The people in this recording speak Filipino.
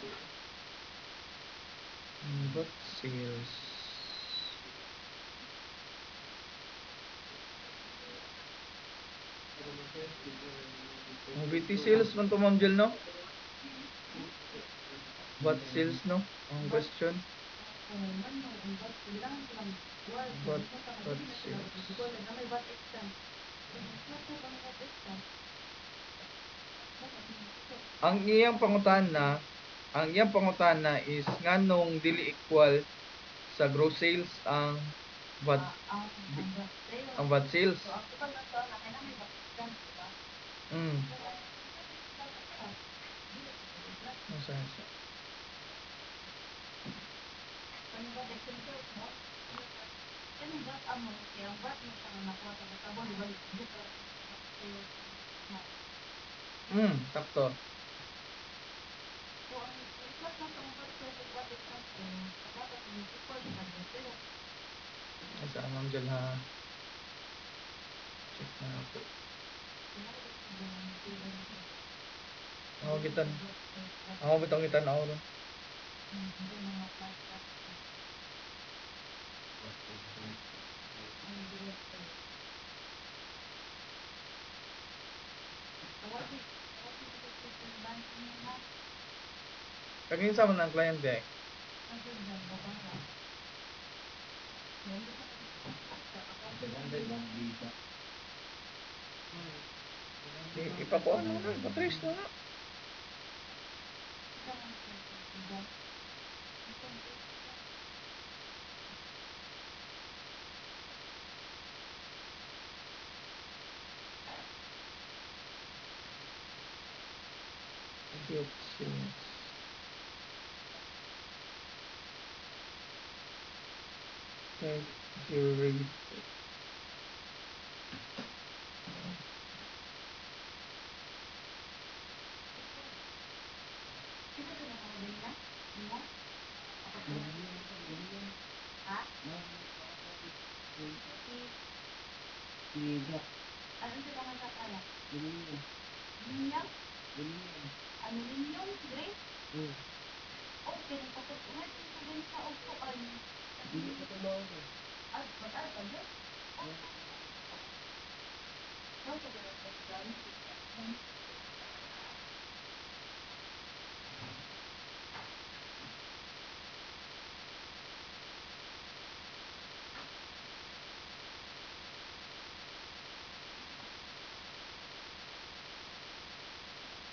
What cells? VT cells man to, Ma'am Jel, no? What cells, no? Ang question. What cells? Ang iyang pangutana is nganong dili equal sa gross sales what ang what sales. Mm. Asa? Sakto. Asa, Ma'am Jel, ha? Check na ako. Ako bitang ako ron. Kaginsa man ang kliyente? Ipakuha na, ipatrace na. Get sales. Thank you.